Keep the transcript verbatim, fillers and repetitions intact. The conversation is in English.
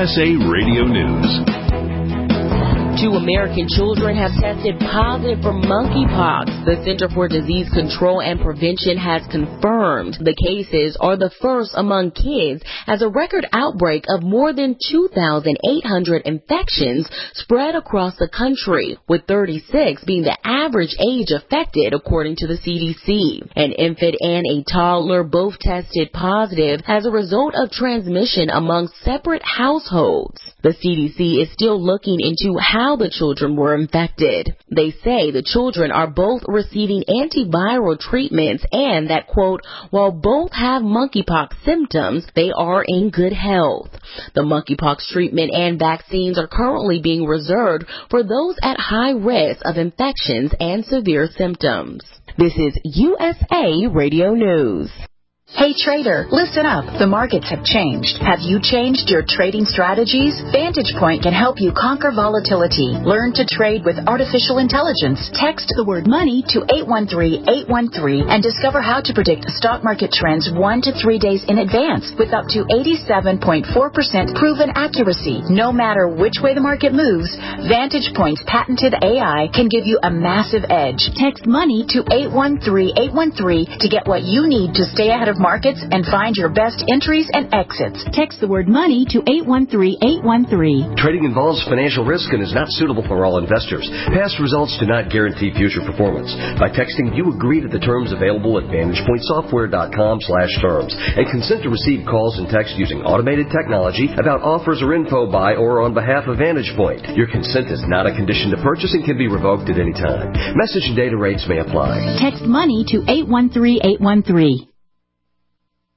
S A Radio News. Two American children have tested positive for monkeypox. The Center for Disease Control and Prevention has confirmed the cases are the first among kids as a record outbreak of more than two thousand eight hundred infections spread across the country, with thirty-six being the average age affected, according to the C D C. An infant and a toddler both tested positive as a result of transmission among separate households. The C D C is still looking into how the children were infected. They say the children are both receiving antiviral treatments and that, quote, while both have monkeypox symptoms, they are in good health. The monkeypox treatment and vaccines are currently being reserved for those at high risk of infections and severe symptoms. This is U S A Radio News. Hey trader, listen up. The markets have changed. Have you changed your trading strategies? Vantage Point can help you conquer volatility. Learn to trade with artificial intelligence. Text the word money to eight one three, eight one three and discover how to predict stock market trends one to three days in advance with up to eighty-seven point four percent proven accuracy. No matter which way the market moves, Vantage Point's patented A I can give you a massive edge. Text money to eight one three, eight one three to get what you need to stay ahead of markets and find your best entries and exits. Text the word money to eight one three, eight one three. Trading involves financial risk and is not suitable for all investors. Past results do not guarantee future performance. By texting, you agree to the terms available at vantage point software dot com slash terms and consent to receive calls and text using automated technology about offers or info by or on behalf of Vantage Point. Your consent is not a condition to purchase and can be revoked at any time. Message and data rates may apply. Text money to eight one three, eight one three.